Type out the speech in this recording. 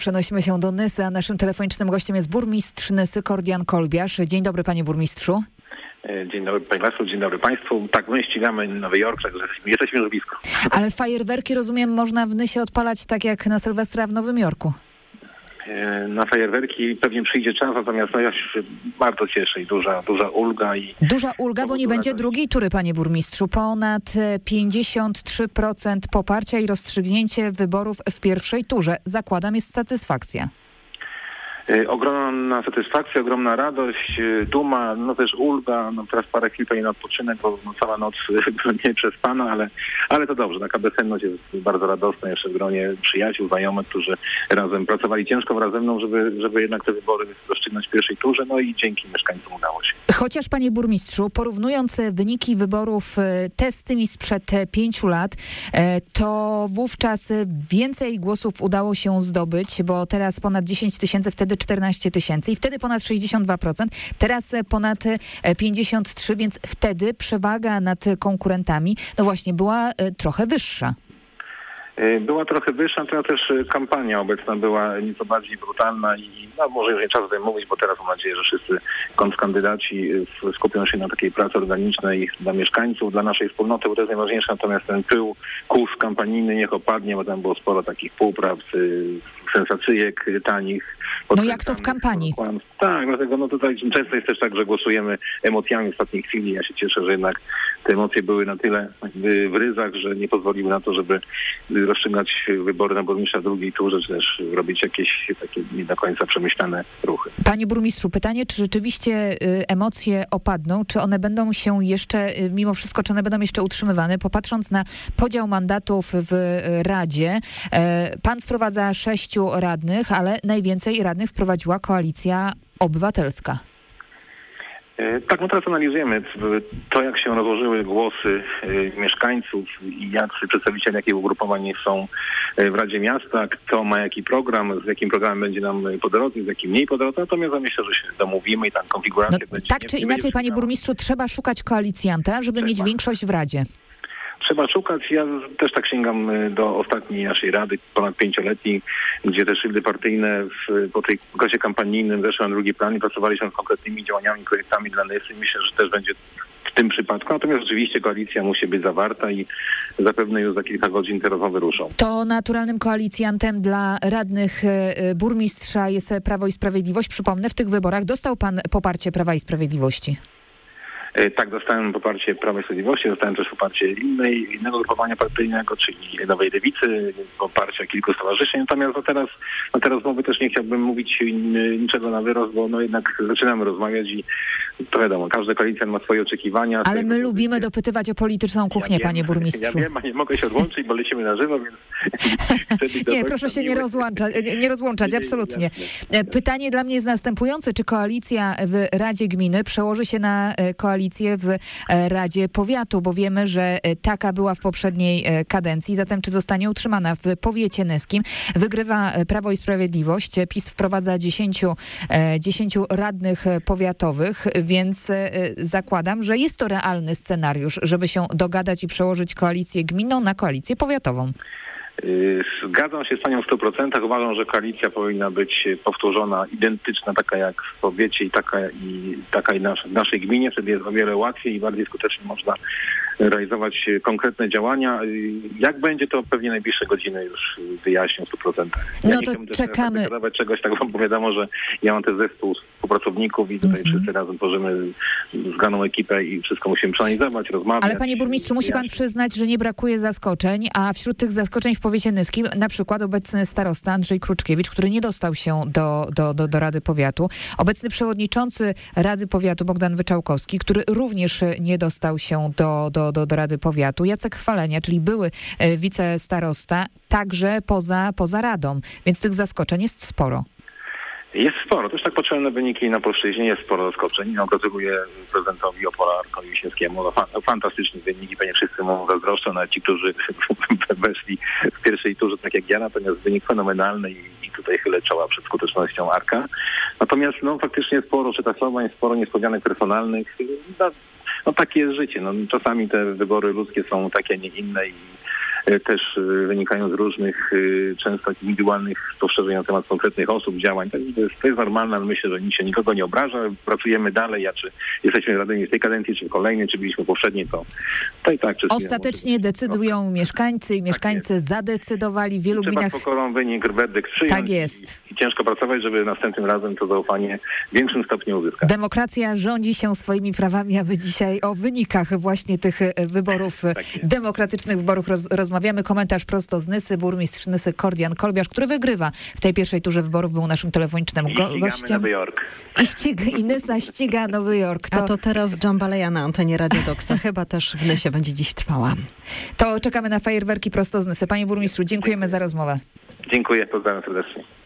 Przenosimy się do Nysy, a naszym telefonicznym gościem jest burmistrz Nysy, Kordian Kolbiarz. Dzień dobry, panie burmistrzu. Dzień dobry Państwu, dzień dobry Państwu. Tak, my ścigamy Nowy Jork, także jesteśmy już blisko. Ale fajerwerki, rozumiem, można w Nysie odpalać tak jak na Sylwestra w Nowym Jorku. Na fajerwerki pewnie przyjdzie czas, natomiast ja się bardzo cieszę i duża ulga. Duża ulga, bo nie będzie drugiej tury, panie burmistrzu. Ponad 53% poparcia i rozstrzygnięcie wyborów w pierwszej turze. Zakładam, jest satysfakcja. Ogromna satysfakcja, ogromna radość, duma, no też ulga, no teraz parę chwil pewnie na odpoczynek, bo cała noc nie przespana, ale to dobrze, taka bezsenność jest bardzo radosna jeszcze w gronie przyjaciół, znajomych, którzy razem pracowali ciężko wraz ze mną, żeby jednak te wybory rozstrzygnąć w pierwszej turze, no i dzięki mieszkańcom udało się. Chociaż, panie burmistrzu, porównując wyniki wyborów te z tymi sprzed 5 lat, to wówczas więcej głosów udało się zdobyć, bo teraz ponad 10 tysięcy, wtedy 14 tysięcy i wtedy ponad 62%, teraz ponad 53%, więc wtedy przewaga nad konkurentami, no właśnie, była trochę wyższa. Była trochę wyższa, to też kampania obecna była nieco bardziej brutalna i może już nie czas o tym mówić, bo teraz mam nadzieję, że wszyscy kontrkandydaci skupią się na takiej pracy organicznej dla mieszkańców, dla naszej wspólnoty, bo to jest najważniejsze, natomiast ten pył, kurz kampanijny niech opadnie, bo tam było sporo takich półprawd, sensacyjek tanich. No jak to w kampanii? Tak, dlatego tutaj często jest też tak, że głosujemy emocjami w ostatniej chwili. Ja się cieszę, że jednak te emocje były na tyle w ryzach, że nie pozwoliły na to, żeby rozstrzygać wybory na burmistrza w drugiej turze, czy też robić jakieś takie nie do końca przemyślane ruchy. Panie burmistrzu, pytanie, czy rzeczywiście emocje opadną, czy one będą się jeszcze, mimo wszystko, czy one będą jeszcze utrzymywane? Popatrząc na podział mandatów w Radzie, pan wprowadza 6 radnych, ale najwięcej radnych wprowadziła Koalicja Obywatelska. Tak, no teraz analizujemy to, jak się rozłożyły głosy mieszkańców i jacy przedstawiciele jakich ugrupowań są w Radzie Miasta, kto ma jaki program, z jakim programem będzie nam po drodze, z jakim mniej po drodze, natomiast myślę, że się domówimy i tam konfiguracja będzie... Tak czy inaczej, panie burmistrzu, trzeba szukać koalicjanta, żeby mieć większość w Radzie. Trzeba szukać. Ja też tak sięgam do ostatniej naszej rady, ponad 5-letniej, gdzie te szyldy partyjne po tej okresie kampanijnym zeszły na drugi plan i pracowaliśmy nad konkretnymi działaniami, projektami dla Nysy. Myślę, że też będzie w tym przypadku. Natomiast rzeczywiście koalicja musi być zawarta i zapewne już za kilka godzin te rozmowy ruszą. To naturalnym koalicjantem dla radnych burmistrza jest Prawo i Sprawiedliwość. Przypomnę, w tych wyborach dostał pan poparcie Prawa i Sprawiedliwości. Tak, dostałem poparcie Prawa i Sprawiedliwości, dostałem też poparcie innego grupowania partyjnego, czyli Nowej Lewicy, poparcia kilku stowarzyszeń. Natomiast na te rozmowy też nie chciałbym mówić niczego na wyrost, bo jednak zaczynamy rozmawiać i to wiadomo, każdy koalicjant ma swoje oczekiwania. Ale my lubimy dopytywać o polityczną kuchnię, panie burmistrzu. Ja wiem, a nie mogę się odłączyć, bo lecimy na żywo, więc... Nie, proszę się nie rozłączać, absolutnie. Pytanie dla mnie jest następujące. Czy koalicja w Radzie Gminy przełoży się na koalicję w Radzie Powiatu, bo wiemy, że taka była w poprzedniej kadencji, zatem czy zostanie utrzymana w powiecie nyskim? Wygrywa Prawo i Sprawiedliwość, PiS wprowadza 10 radnych powiatowych, więc zakładam, że jest to realny scenariusz, żeby się dogadać i przełożyć koalicję gminną na koalicję powiatową. Zgadzam się z panią w 100%. Uważam, że koalicja powinna być powtórzona, identyczna, taka jak w powiecie i taka i w naszej gminie. Wtedy jest o wiele łatwiej i bardziej skutecznie można realizować konkretne działania. Jak będzie, to pewnie najbliższe godziny już wyjaśnią w 100%. No to czekamy. Czegoś tak, bo wiadomo, że ja mam też zespół współpracowników i tutaj wszyscy razem tworzymy zgraną ekipę i wszystko musimy przeanalizować, rozmawiać. Ale panie burmistrzu, musi pan przyznać, że nie brakuje zaskoczeń, a wśród tych zaskoczeń w powiecie nyskim na przykład obecny starosta Andrzej Kruczkiewicz, który nie dostał się do Rady Powiatu, obecny przewodniczący Rady Powiatu Bogdan Wyczałkowski, który również nie dostał się do Rady Powiatu, Jacek Chwalenia, czyli były wicestarosta, także poza Radą, więc tych zaskoczeń jest sporo. Jest sporo. Też tak patrzyłem na wyniki na polszczyźnie. Jest sporo zaskoczeń. Gratuluję prezydentowi Opola Arkowi Wiśniewskiemu. Fantastyczne wyniki. Pewnie wszyscy mu zazdroszczą, nawet ci, którzy weszli w pierwszej turze, tak jak ja. Natomiast wynik fenomenalny i tutaj chylę czoła przed skutecznością Arka. Natomiast faktycznie sporo przetasowań, sporo niespodzianek personalnych. No takie jest życie. Czasami te wybory ludzkie są takie, a nie inne i też wynikają z różnych, często indywidualnych spostrzeżeń na temat konkretnych osób, działań. To jest normalne, ale myślę, że nikt się nikogo nie obraża. Pracujemy dalej, czy jesteśmy radnymi w tej kadencji, czy w kolejnej, czy byliśmy poprzedniej, to i tak. Ostatecznie decydują mieszkańcy i mieszkańcy zadecydowali w wielu gminach. Trzeba z pokorą wynik, werdykt przyjąć. Tak jest. I ciężko pracować, żeby następnym razem to zaufanie w większym stopniu uzyskać. Demokracja rządzi się swoimi prawami, a my dzisiaj o wynikach właśnie tych wyborów, demokratycznych wyborów rozmawiamy. Komentarz prosto z Nysy, burmistrz Nysy Kordian Kolbiarz, który wygrywa w tej pierwszej turze wyborów, był naszym telefonicznym gościem. Nowy Jork. I Nysa ściga Nowy Jork. A to teraz Dżambaleja na antenie Radio Doksa. Chyba też w Nysie będzie dziś trwała. To czekamy na fajerwerki prosto z Nysy. Panie burmistrzu, dziękujemy za rozmowę. Dziękuję, pozdrawiam serdecznie.